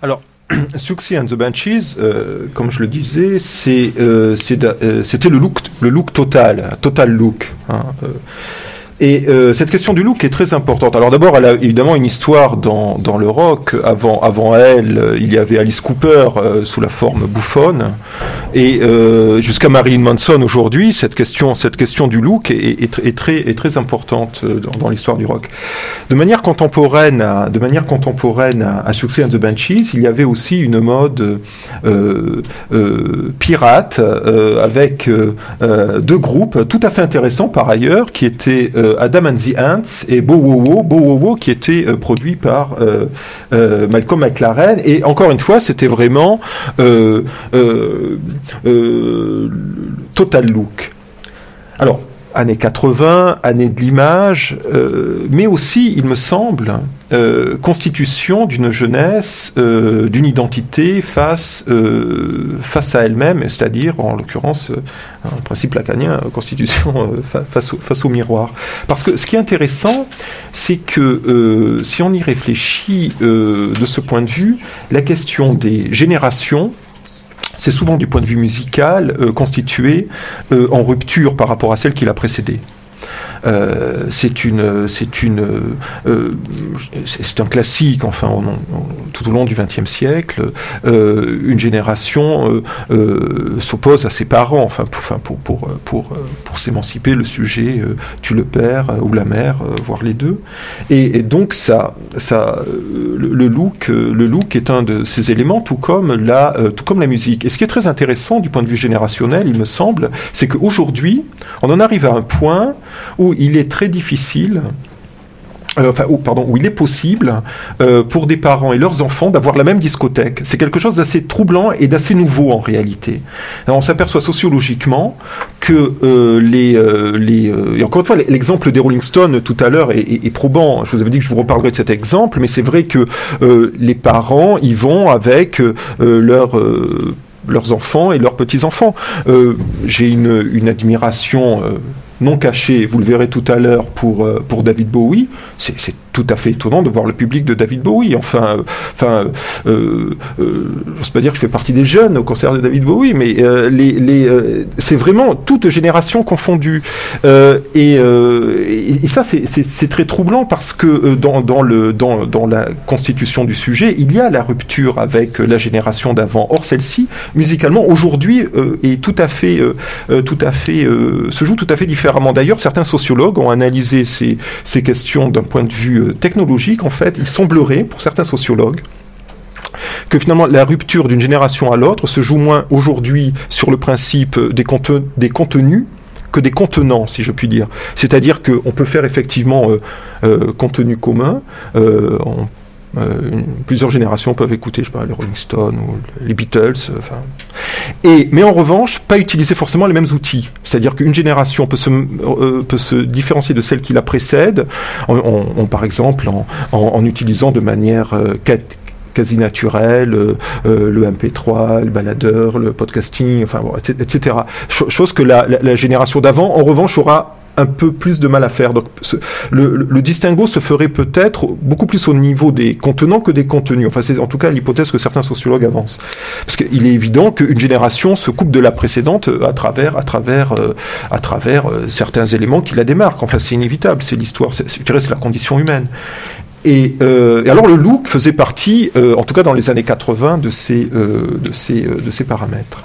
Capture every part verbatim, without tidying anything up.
Alors, Siouxsie and the Banshees, euh, comme je le disais, c'est, euh, c'est, euh, c'était le look, le look total, total look. Hein, euh. Et euh, cette question du look est très importante. Alors d'abord, elle a évidemment une histoire dans, dans le rock. Avant, avant elle, euh, il y avait Alice Cooper euh, sous la forme bouffonne. Et euh, jusqu'à Marilyn Manson aujourd'hui, cette question, cette question du look est, est, est, très, est très importante dans, dans l'histoire du rock. De manière contemporaine à, de manière contemporaine à, à Siouxsie and the Banshees, il y avait aussi une mode euh, euh, pirate euh, avec euh, deux groupes tout à fait intéressants par ailleurs, qui étaient euh, Adam and the Ants et Bow Wow Wow, Bow Wow Wow qui était euh, produit par euh, euh, Malcolm McLaren, et encore une fois c'était vraiment euh, euh, euh, total look. Alors années quatre-vingts, années de l'image, euh, mais aussi, il me semble, euh, constitution d'une jeunesse, euh, d'une identité face, euh, face à elle-même, c'est-à-dire, en l'occurrence, euh, un principe lacanien, constitution euh, face, au, face au miroir. Parce que ce qui est intéressant, c'est que euh, si on y réfléchit euh, de ce point de vue, la question des générations, c'est souvent du point de vue musical euh, constitué euh, en rupture par rapport à celle qui l'a précédée. Euh, c'est une, c'est une, euh, c'est un classique. Enfin, on, on, tout au long du vingtième siècle, euh, une génération euh, euh, s'oppose à ses parents. Enfin, pour, enfin, pour, pour, pour, pour s'émanciper, le sujet euh, tue le père euh, ou la mère, euh, voire les deux. Et, et donc, ça, ça, le, le look, le look est un de ces éléments, tout comme la, euh, tout comme la musique. Et ce qui est très intéressant du point de vue générationnel, il me semble, c'est qu'aujourd'hui, on en arrive à un point où il est très difficile, euh, enfin, où, pardon, où il est possible euh, pour des parents et leurs enfants d'avoir la même discothèque. C'est quelque chose d'assez troublant et d'assez nouveau en réalité. Alors, on s'aperçoit sociologiquement que euh, les, euh, les euh, et encore une fois, l'exemple des Rolling Stones tout à l'heure est, est, est probant. Je vous avais dit que je vous reparlerai de cet exemple, mais c'est vrai que euh, les parents y vont avec euh, leur euh, leurs enfants et leurs petits-enfants. Euh, j'ai une, une admiration euh, non cachée, vous le verrez tout à l'heure, pour, euh, pour David Bowie. C'est, c'est tout à fait étonnant de voir le public de David Bowie. Enfin, euh, enfin euh, euh, je n'ose pas dire que je fais partie des jeunes au concert de David Bowie, mais euh, les, les, euh, c'est vraiment toute génération confondue. Euh, et, euh, et, et ça, c'est, c'est, c'est très troublant parce que euh, dans, dans, le, dans, dans la constitution du sujet, il y a la rupture avec la génération d'avant. Or, celle-ci, musicalement, aujourd'hui, euh, est tout à fait, euh, tout à fait, euh, se joue tout à fait différemment. D'ailleurs, certains sociologues ont analysé ces, ces questions d'un point de vue technologique. En fait, il semblerait, pour certains sociologues, que finalement la rupture d'une génération à l'autre se joue moins aujourd'hui sur le principe des, conte- des contenus que des contenants, si je puis dire. C'est-à-dire qu'on peut faire effectivement euh, euh, contenu commun, euh, on Euh, une, plusieurs générations peuvent écouter, je sais pas, les Rolling Stones ou les Beatles, enfin. Et mais en revanche, pas utiliser forcément les mêmes outils. C'est-à-dire qu'une génération peut se euh, peut se différencier de celle qui la précède, on, on, on, par exemple en, en, en utilisant de manière euh, quasi naturel, euh, euh, le M P trois, le baladeur, le podcasting, enfin bon, et cetera. Chose que la, la, la génération d'avant, en revanche, aura un peu plus de mal à faire. Donc, ce, le, le, le distinguo se ferait peut-être beaucoup plus au niveau des contenants que des contenus. Enfin, c'est en tout cas l'hypothèse que certains sociologues avancent. Parce qu'il est évident qu'une génération se coupe de la précédente à travers, à travers, euh, à travers euh, certains éléments qui la démarquent. Enfin, c'est inévitable. C'est l'histoire. C'est, je dirais, c'est la condition humaine. Et, euh, et alors, le look faisait partie, euh, en tout cas dans les années quatre-vingts, de ces, euh, de ces, euh, de ces paramètres.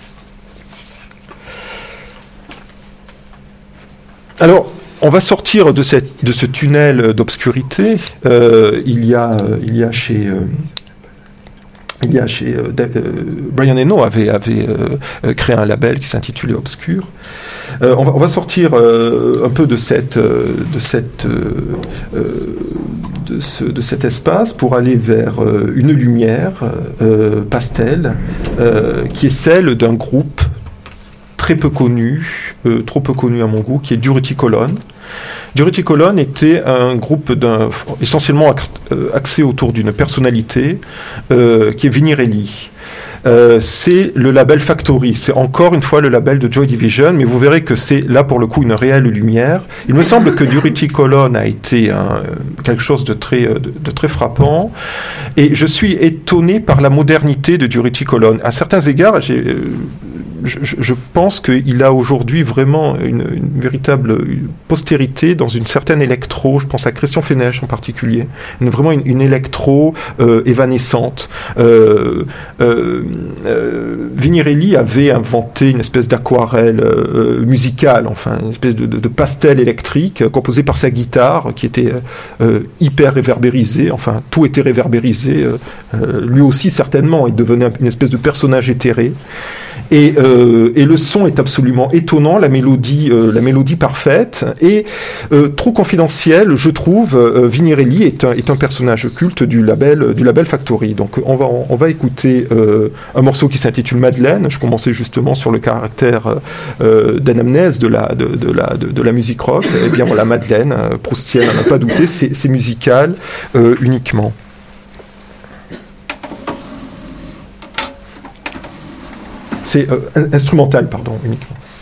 Alors, on va sortir de, cette, de ce tunnel d'obscurité. Euh, il y a, il y a chez, euh, il y a chez euh, euh, Brian Eno avait, avait euh, créé un label qui s'intitulait Obscur. Euh, on, va, on va sortir euh, un peu de cette, euh, de cette, euh, de, ce, de cet espace pour aller vers euh, une lumière euh, pastel, euh, qui est celle d'un groupe très peu connu, euh, trop peu connu à mon goût, qui est Durutti Colon. Durutti Colon était un groupe d'un, essentiellement axé autour d'une personnalité euh, qui est Vinnie Reilly. Euh, c'est le label Factory. C'est encore une fois le label de Joy Division, mais vous verrez que c'est là pour le coup une réelle lumière. Il me semble que Durutti Colon a été un, quelque chose de très, de, de très frappant, et je suis étonné par la modernité de Durutti Colon. À certains égards, j'ai, je, je pense qu'il a aujourd'hui vraiment une, une véritable postérité dans une certaine électro. Je pense à Christian Fenech en particulier, une, vraiment une, une électro euh, évanescente. Euh, euh, Euh, Vignarelli avait inventé une espèce d'aquarelle euh, musicale, enfin une espèce de, de, de pastel électrique euh, composé par sa guitare qui était euh, hyper réverbérisée, enfin tout était réverbérisé, euh, euh, lui aussi certainement, il devenait une espèce de personnage éthéré. Et, euh, et le son est absolument étonnant, la mélodie, euh, la mélodie parfaite, et euh, trop confidentiel, je trouve. euh, Vignarelli est un, est un personnage culte du label, du label Factory. Donc on va, on va écouter euh, un morceau qui s'intitule Madeleine. Je commençais justement sur le caractère euh, d'anamnèse de la, de, de, la, de, de la musique rock. Eh bien voilà, Madeleine, euh, proustienne, on n'a pas douté, c'est, c'est musical euh, uniquement. C'est euh, instrumental, pardon, uniquement.